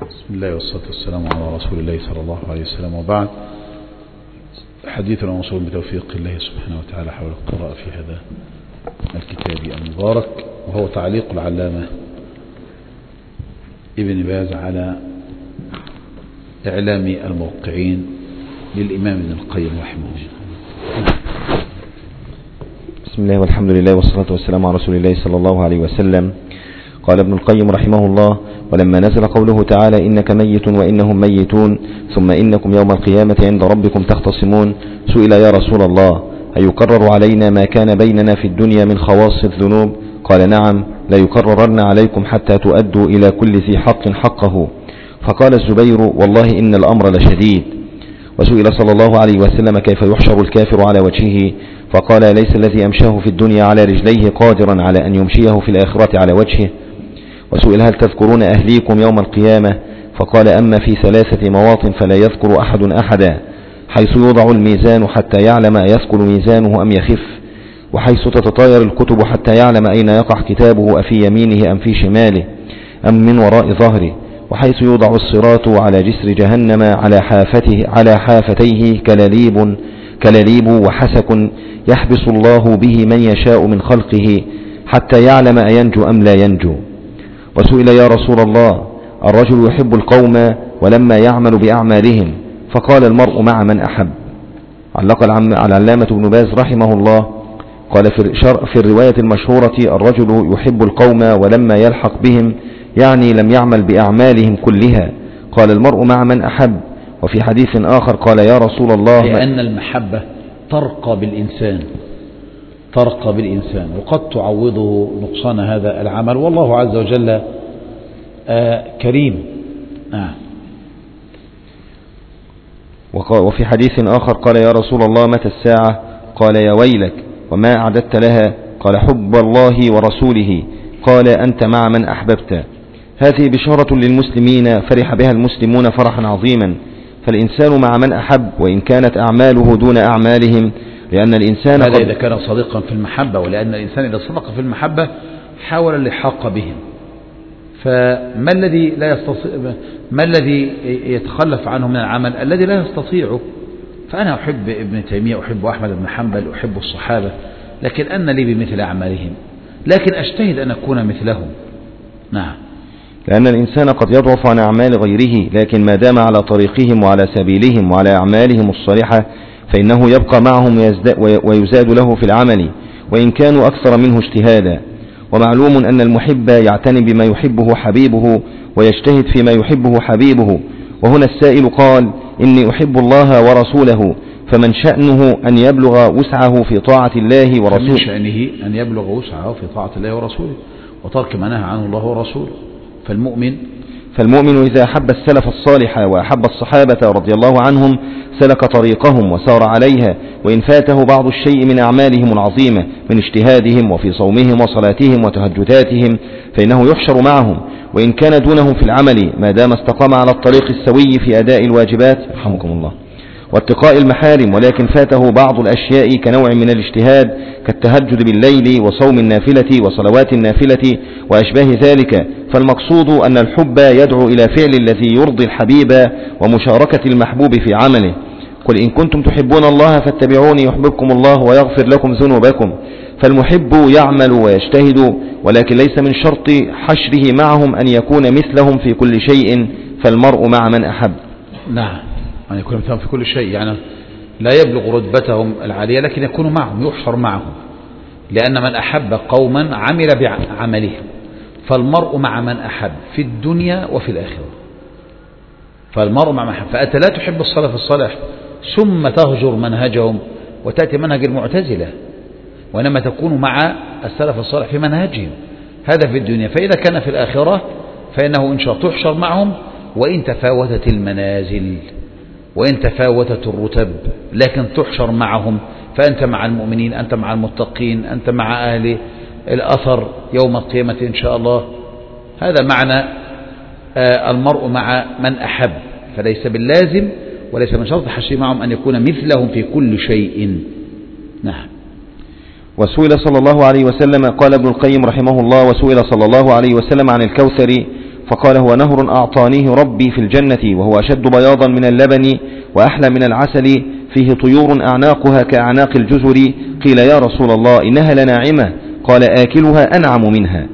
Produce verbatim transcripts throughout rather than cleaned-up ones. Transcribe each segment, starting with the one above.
بسم الله والصلاة والسلام على رسول الله صلى الله عليه وسلم، وبعد. حديثنا موصول بتوفيق الله سبحانه وتعالى حول القراءة في هذا الكتاب المبارك، وهو تعليق العلامة ابن باز على إعلام الموقعين للإمام ابن القيم رحمه الله. بسم الله والحمد لله والصلاة والسلام على رسول الله صلى الله عليه وسلم. قال ابن القيم رحمه الله: ولما نزل قوله تعالى إنك ميت وإنهم ميتون ثم إنكم يوم القيامة عند ربكم تختصمون، سئل يا رسول الله: أيكرر علينا ما كان بيننا في الدنيا من خواص الذنوب؟ قال: نعم، لا يكررن عليكم حتى تؤدوا إلى كل ذي حق حقه. فقال الزبير: والله إن الأمر لشديد. وسئل صلى الله عليه وسلم: كيف يحشر الكافر على وجهه؟ فقال: ليس الذي أمشاه في الدنيا على رجليه قادرا على أن يمشيه في الآخرة على وجهه. وسئل: هل تذكرون أهليكم يوم القيامة؟ فقال: أما في ثلاثة مواطن فلا يذكر أحد أحدا: حيث يوضع الميزان حتى يعلم أيثقل ميزانه أم يخف، وحيث تتطاير الكتب حتى يعلم أين يقع كتابه أفي يمينه أم في شماله أم من وراء ظهره، وحيث يوضع الصراط على جسر جهنم على حافته على حافتيه كلاليب كلاليب وحسك يحبس الله به من يشاء من خلقه حتى يعلم أينجو أم لا ينجو. وسئل: يا رسول الله، الرجل يحب القوم ولما يعمل بأعمالهم؟ فقال: المرء مع من أحب. علق العلامة ابن باز رحمه الله قال: في الرواية المشهورة: الرجل يحب القوم ولما يلحق بهم، يعني لم يعمل بأعمالهم كلها. قال: المرء مع من أحب. وفي حديث آخر قال: يا رسول الله، لأن المحبة ترقى بالإنسان ترقى بالإنسان وقد تعوضه نقصان هذا العمل، والله عز وجل آه كريم. آه. وفي حديث آخر قال: يا رسول الله، متى الساعة؟ قال: يا ويلك، وما أعددت لها؟ قال: حب الله ورسوله. قال: أنت مع من أحببت. هذه بشارة للمسلمين فرح بها المسلمون فرحا عظيما، فالإنسان مع من أحب وإن كانت أعماله دون أعمالهم، لأن الإنسان هذا إذا كان صادقا في المحبة، ولأن الإنسان إذا صدق في المحبة حاول اللحاق بهم. فما الذي لا يستطيع ما الذي يتخلف عنه من العمل؟ الذي لا يستطيعه. فأنا أحب ابن تيمية، أحب أحمد بن حنبل، أحب الصحابة، لكن أن لي بمثل أعمالهم، لكن أجتهد أن أكون مثلهم. نعم. لأن الإنسان قد يضعف عن أعمال غيره، لكن ما دام على طريقهم وعلى سبيلهم وعلى أعمالهم الصالحة فإنه يبقى معهم ويزاد له في العمل وإن كانوا أكثر منه اجتهادا. ومعلوم أن المحب يعتني بما يحبه حبيبه ويجتهد فيما يحبه حبيبه. وهنا السائل قال: إني أحب الله ورسوله، فمن شأنه أن يبلغ وسعه في طاعة الله ورسوله. من شأنه أن يبلغ وسعه في طاعة الله ورسوله وترك ما نهى عنه الله ورسوله. فالمؤمن فالمؤمن إذا أحب السلف الصالح وأحب الصحابة رضي الله عنهم سلك طريقهم وسار عليها، وإن فاته بعض الشيء من أعمالهم العظيمة من اجتهادهم وفي صومهم وصلاتهم وتهجداتهم فإنه يحشر معهم، وإن كان دونهم في العمل ما دام استقام على الطريق السوي في أداء الواجبات رحمكم الله واتقاء المحارم، ولكن فاته بعض الأشياء كنوع من الاجتهاد كالتهجد بالليل وصوم النافلة وصلوات النافلة وأشباه ذلك. فالمقصود أن الحب يدعو إلى فعل الذي يرضي الحبيب ومشاركة المحبوب في عمله. قل إن كنتم تحبون الله فاتبعوني يحببكم الله ويغفر لكم ذنوبكم. فالمحب يعمل ويجتهد، ولكن ليس من شرط حشره معهم أن يكون مثلهم في كل شيء، فالمرء مع من أحب. نعم، أن يكون مثلهم في كل شيء، يعني لا يبلغ رتبتهم العالية لكن يكون معهم، يحشر معهم، لأن من أحب قوما عمل بعملهم. فالمرء مع من أحب في الدنيا وفي الآخرة. فالمرء مع من أحب، فأنت لا تحب السلف الصالح ثم تهجر منهجهم وتأتي منهج المعتزلة، وإنما تكون مع السلف الصالح في منهجهم. هذا في الدنيا. فإذا كان في الآخرة فإنه إن شاء تحشر معهم، وإن تفاوتت المنازل وإن تفاوتت الرتب لكن تحشر معهم. فأنت مع المؤمنين، أنت مع المتقين، أنت مع أهل الأثر يوم القيامة إن شاء الله. هذا معنى المرء مع من أحب. فليس باللازم وليس من شرط حشر معهم أن يكون مثلهم في كل شيء. نعم. وسئل صلى الله عليه وسلم، قال ابن القيم رحمه الله: وسئل صلى الله عليه وسلم عن الكوثر فقال هو نهر أعطانيه ربي في الجنة وهو أشد بياضا من اللبن وأحلى من العسل فيه طيور أعناقها كأعناق الجزر. قيل يا رسول الله إنها لناعمة؟ قال آكلها أنعم منها.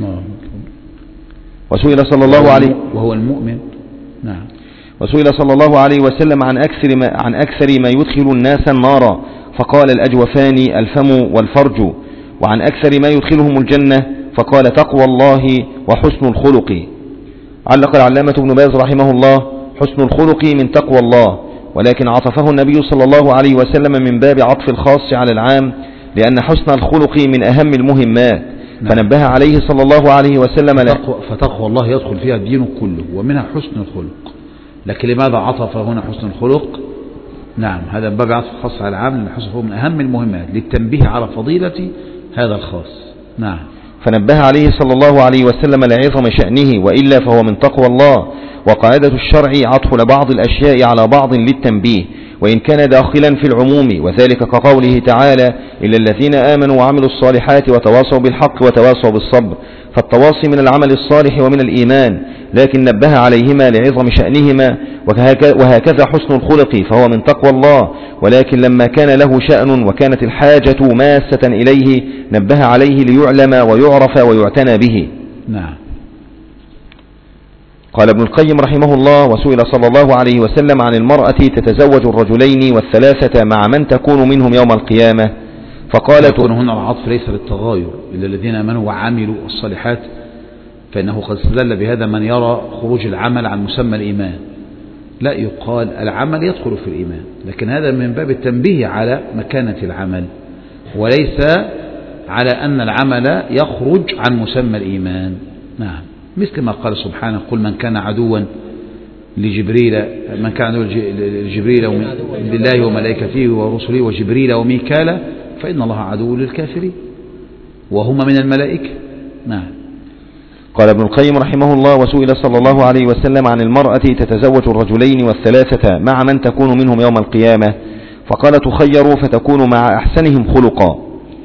وسئل صلى الله عليه وهو المؤمن. نعم. وسئل صلى الله عليه وسلم عن أكثر ما, عن أكثر ما يدخل الناس النار فقال الأجوفان الفم والفرج، وعن أكثر ما يدخلهم الجنة فقال تقوى الله وحسن الخلق. علق العلامة ابن باز رحمه الله حسن الخلق من تقوى الله، ولكن عطفه النبي صلى الله عليه وسلم من باب عطف الخاص على العام، لأن حسن الخلق من أهم المهمات. نعم. فنبه عليه صلى الله عليه وسلم فتقوى, فتقوى الله يدخل فيها الدين كله ومنها حسن الخلق. لكن لماذا عطف هنا حسن الخلق؟ نعم، هذا باب عطف خاص على العام، لأن حسن الخلق من أهم المهمات للتنبيه على فضيلة هذا الخاص. نعم. فنبه عليه صلى الله عليه وسلم لعظم شأنه، وإلا فهو من تقوى الله. وقاعدة الشرع عطف لبعض الأشياء على بعض للتنبيه، وإن كان داخلا في العموم، وذلك كقوله تعالى إلا الذين آمنوا وعملوا الصالحات وتواصوا بالحق وتواصوا بالصبر، فالتواصي من العمل الصالح ومن الإيمان، لكن نبه عليهما لعظم شأنهما. وهكذا حسن الخلق فهو من تقوى الله، ولكن لما كان له شأن وكانت الحاجة ماسة إليه نبه عليه ليعلم ويعرف ويعتنى به. نعم. قال ابن القيم رحمه الله وسئل صلى الله عليه وسلم عن المرأة تتزوج الرجلين والثلاثة مع من تكون منهم يوم القيامة، فقال يكون هنا العطف ليس للتغاير إلا الذين آمنوا وعملوا الصالحات، فإنه قد استدل بهذا من يرى خروج العمل عن مسمى الإيمان. لا يقال العمل يدخل في الإيمان، لكن هذا من باب التنبيه على مكانة العمل، وليس على أن العمل يخرج عن مسمى الإيمان. نعم، مثل ما قال سبحانه قل من كان عدوا لجبريل من كان عدوا لجبريل بالله وملائكته ورسله وجبريل وميكال فإن الله عدو للكافرين وهم من الملائكة. نعم. قال ابن القيم رحمه الله وسئل صلى الله عليه وسلم عن المرأة تتزوج الرجلين والثلاثة مع من تكون منهم يوم القيامة، فقال تخيروا فتكون مع أحسنهم خلقا.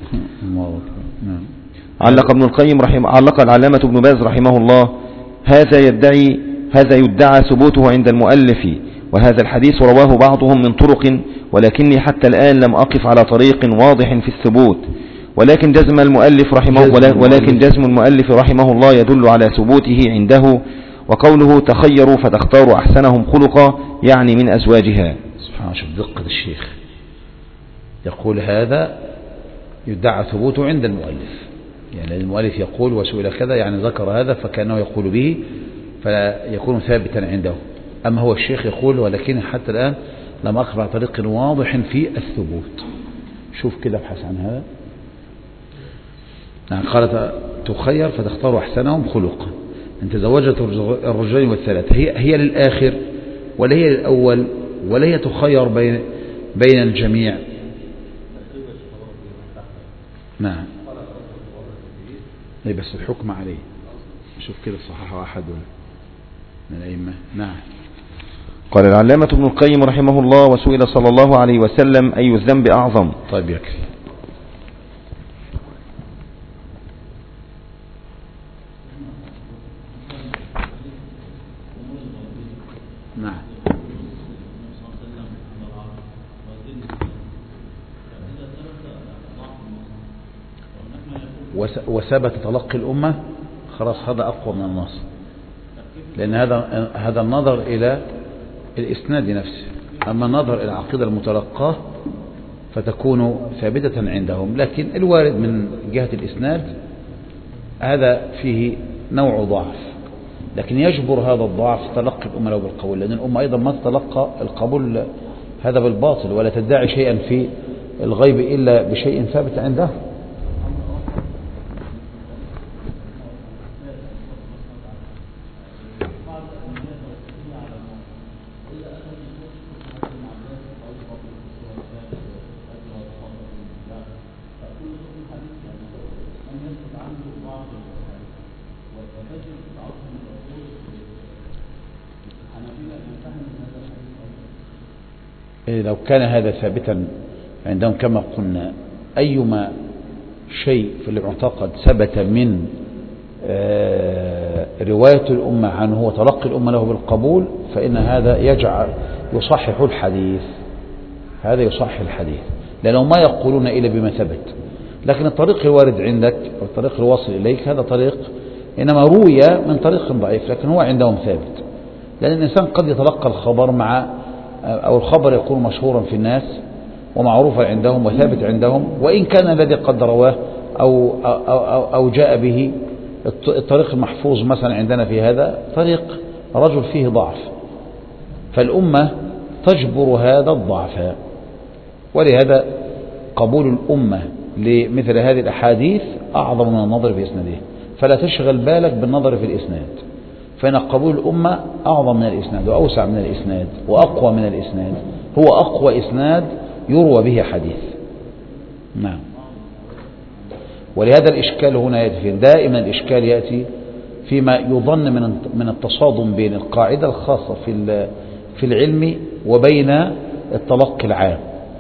علق ابن القيم رحمه علق العلامة ابن باز رحمه الله هذا يدعي هذا يدعى ثبوته عند المؤلف، وهذا الحديث رواه بعضهم من طرق، ولكني حتى الآن لم أقف على طريق واضح في الثبوت، ولكن جزم المؤلف رحمه ولكن جزم المؤلف رحمه الله يدل على ثبوته عنده. وقوله تخيروا فتختاروا أحسنهم خلقا يعني من أزواجها. سبحان شوف دقة الشيخ، يقول هذا يدعى ثبوته عند المؤلف، يعني المؤلف يقول وسئل كذا يعني ذكر هذا فكأنه يقول به فلا يكون ثابتا عنده. أما هو الشيخ يقول ولكن حتى الآن لم أقف على طريق واضح في الثبوت. شوف كده ابحث عن هذا. يعني قالت تخير فتختار أحسنهم خلقا، أن تزوجت الرجلين والثلاثة، هي هي للآخر ولا هي للأول ولا هي تخير بين بين الجميع. نعم. اي بس الحكم عليه. شوف كده صححه أحد من الأئمة. نعم. قال العلامة ابن القيم رحمه الله وسئل صلى الله عليه وسلم أي الذنب أعظم. طيب يكفي. نعم. وثبت تلقي الأمة خلاص هذا أقوى من النص، لأن هذا هذا النظر إلى الإسناد نفسه، أما النظر إلى العقيدة المتلقاه فتكون ثابتة عندهم، لكن الوارد من جهة الإسناد هذا فيه نوع ضعف، لكن يجبر هذا الضعف تلقي الأمة لو بالقبول، لأن الأمة أيضا ما تتلقى القبول هذا بالباطل ولا تدعي شيئا في الغيب إلا بشيء ثابت عنده. لو كان هذا ثابتا عندهم كما قلنا، أيما شيء في المعتقد ثبت من رواية الأمة عنه وتلقي الأمة له بالقبول، فإن هذا يجعل يصحح الحديث، هذا يصحح الحديث، لأنهم ما يقولون إلا بما ثبت. لكن الطريق الوارد عندك والطريق الواصل إليك هذا طريق إنما روي من طريق ضعيف، لكن هو عندهم ثابت. لأن الإنسان قد يتلقى الخبر مع أو الخبر يكون مشهورا في الناس ومعروفا عندهم وثابت عندهم، وإن كان الذي قد رواه أو, أو, أو, أو جاء به الطريق المحفوظ مثلا عندنا في هذا طريق رجل فيه ضعف، فالأمة تجبر هذا الضعف. ولهذا قبول الأمة لمثل هذه الأحاديث أعظم من النظر في إسناده، فلا تشغل بالك بالنظر في الإسناد، فإن قبول الأمة أعظم من الإسناد وأوسع من الإسناد وأقوى من الإسناد، هو أقوى إسناد يروى به حديث. نعم. ولهذا الإشكال هنا يأتي، دائما الإشكال يأتي فيما يظن من من التصادم بين القاعدة الخاصة في في العلم وبين التلقي العام،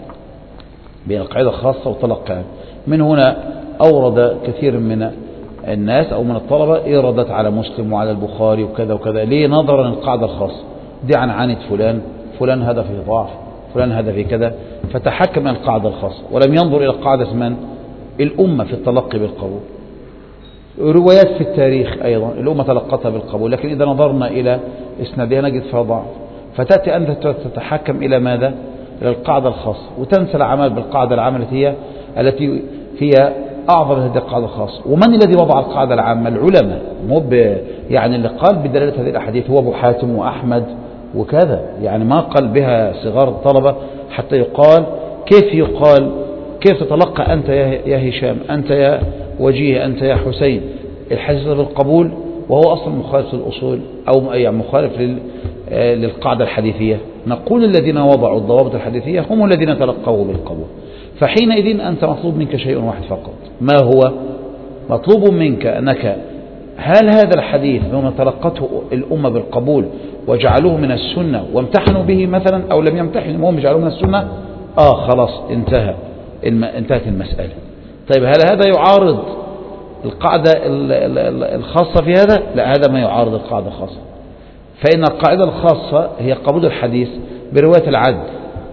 بين القاعدة الخاصة والتلقي العام. من هنا أورد كثير من الناس أو من الطلبة إيرادات على مسلم وعلى البخاري وكذا وكذا، ليه؟ نظرا للقاعدة الخاصة دي عن عانة فلان، فلان هذا فيه ضعف، فلان هذا فيه كذا، فتحكم من القاعدة الخاصة ولم ينظر إلى قاعدة من الأمة في التلقي بالقبول. روايات في التاريخ أيضا الأمة تلقتها بالقبول، لكن إذا نظرنا إلى إسنادها نجد فيها ضعف، فتأتي أنت تتحكم إلى ماذا؟ إلى القاعدة الخاصة، وتنسى العمل بالقاعدة العامة التي هي التي هي أعظم هذه القاعدة الخاصة. ومن الذي وضع القاعدة العامة؟ العلماء، مو يعني اللي قال بدلالة هذه الأحاديث هو أبو حاتم وأحمد وكذا، يعني ما قال بها صغار الطلبة حتى يقال كيف يقال كيف تتلقى أنت يا هشام، أنت يا وجيه، أنت يا حسين الحديث بالقبول وهو أصلا مخالف للأصول أو يعني مخالف للقاعدة الحديثية. نقول الذين وضعوا الضوابط الحديثية هم الذين تلقوا بالقبول. فحينئذ أنت مطلوب منك شيء واحد فقط، ما هو؟ مطلوب منك أنك هل هذا الحديث مما تلقته الأمة بالقبول وجعلوه من السنة وامتحنوا به مثلا، أو لم يمتحنوا هم جعلوه من السنة؟ آه خلاص انتهى انتهت المسألة. طيب هل هذا يعارض القاعدة الخاصة في هذا؟ لا، هذا ما يعارض القاعدة الخاصة، فإن القاعدة الخاصة هي قبول الحديث برواية العدل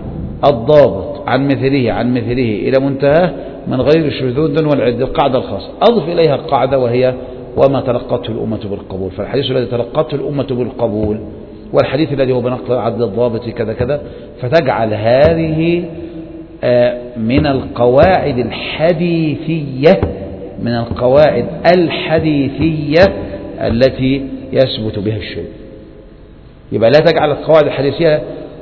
الضابط عن مثله عن مثله إلى منتهى من غير شذوذ والعد، القاعدة الخاصة. أضف إليها قاعدة وهي وما تلقته الأمة بالقبول، فالحديث الذي تلقته الأمة بالقبول والحديث الذي هو بنقل العدل الضابط كذا كذا، فتجعل هذه من القواعد الحديثية من القواعد الحديثية التي يثبت بها الشيء. يبقى لا تجعل القواعد الحديثية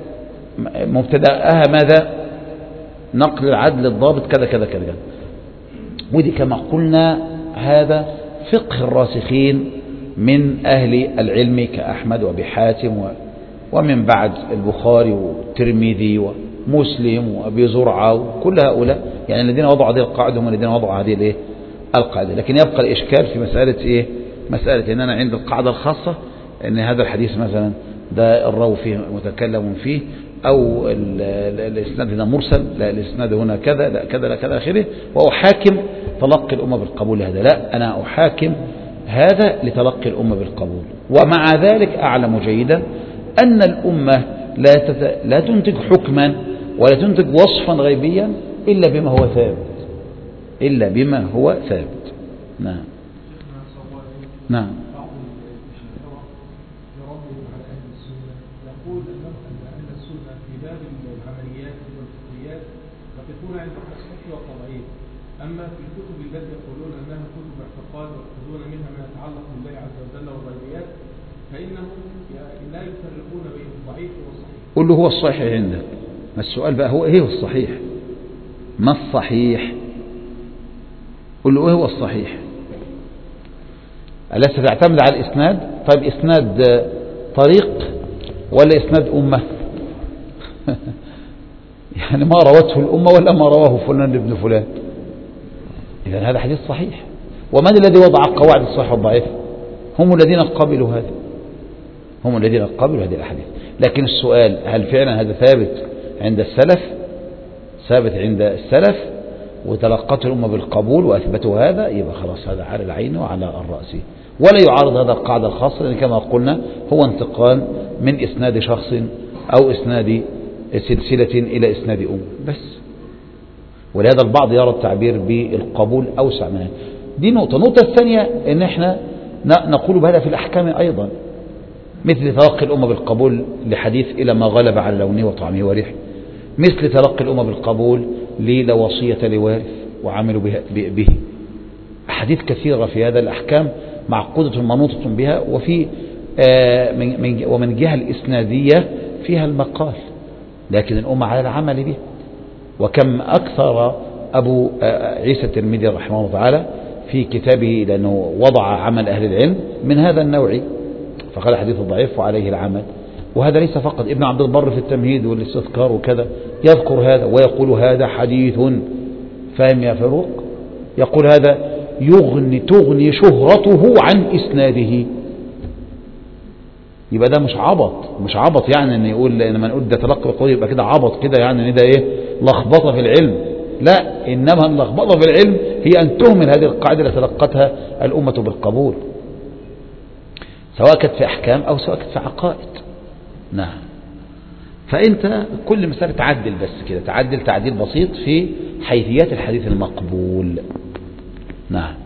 مبتدأها ماذا؟ نقل العدل الضابط كذا كذا كذا. ودي كما قلنا هذا فقه الراسخين من أهل العلم كأحمد وأبي حاتم ومن بعد البخاري والترمذي ومسلم وأبي زرعة وكل هؤلاء، يعني الذين وضعوا هذه القاعدة هم الذين وضعوا هذه الايه القاعدة. لكن يبقى الإشكال في مسألة إيه؟ مسألة إن أنا عند القاعدة الخاصة أن هذا الحديث مثلا ده الراوي فيه متكلم فيه، أو الإسناد هنا مرسل، لا الإسناد هنا كذا، لا كذا، لا كذا آخره، وأحاكم تلقي الأمة بالقبول هذا. لا، أنا أحاكم هذا لتلقي الأمة بالقبول، ومع ذلك أعلم جيدا أن الأمة لا تت... لا تنتج حكما ولا تنتج وصفا غيبيا إلا بما هو ثابت، إلا بما هو ثابت. نعم نعم. أما في الكتب التي يقولون أنها كتب اعتقاد ويأخذون منها ما يتعلق بالله عز وجل والغيبيات، فإنهم لا يفرقون بين الضعيف والصحيح. قل له هو الصحيح عندك، السؤال بقى هو إيه هو الصحيح؟ ما الصحيح؟ قل له إيه هو الصحيح؟ ألست تعتمد على الإسناد؟ طيب إسناد طريق ولا إسناد أمة؟ يعني ما روته الأمة ولا ما رواه فلان ابن فلان؟ إذن هذا حديث صحيح. ومن الذي وضع قواعد الصحيح والضعيف؟ هم الذين قبلوا هذا، هم الذين قبلوا هذه الأحاديث. لكن السؤال هل فعلا هذا ثابت عند السلف؟ ثابت عند السلف وتلقته الأمة بالقبول وأثبتوا هذا، يبقى خلاص هذا على العين وعلى الرأس، ولا يعارض هذا القاعدة الخاصة، لأن كما قلنا هو انتقال من إسناد شخص أو إسناد سلسلة إلى إسناد أم بس. ولهذا البعض يرى التعبير بالقبول أوسع من هذا. دي نقطة. النقطة الثانية إن إحنا نقول بهذا في الأحكام أيضا، مثل تلقي الأمة بالقبول لحديث إلى ما غلب على لونه وطعمه وريحه، مثل تلقي الأمة بالقبول للا وصية لوارث وعملوا به. أحاديث كثيرة في هذا الأحكام معقودة منوطة بها، وفي ومن جهة الإسنادية فيها المقال، لكن الأمة على العمل به. وكم أكثر أبو عيسى الترمذي رحمه الله تعالى في كتابه، لأنه وضع عمل أهل العلم من هذا النوع، فقال حديث ضعيف وعليه العمل. وهذا ليس فقط، ابن عبد البر في التمهيد والاستذكار وكذا يذكر هذا ويقول هذا حديث، فاهم يا فاروق؟ يقول هذا يغني تغني شهرته عن إسناده. يبقى ده مش عبط، مش عبط يعني ان يقول لما نقول ده تلقي القول يبقى كده عبط كده، يعني ان ده ايه لخبطه في العلم. لا، انما اللخبطه في العلم هي ان تهمل هذه القاعده التي تلقتها الامه بالقبول، سواء كانت في احكام او سواء كانت في عقائد. نعم. فانت كل مسألة تعدل بس كده، تعدل تعديل بسيط في حيثيات الحديث المقبول. نعم.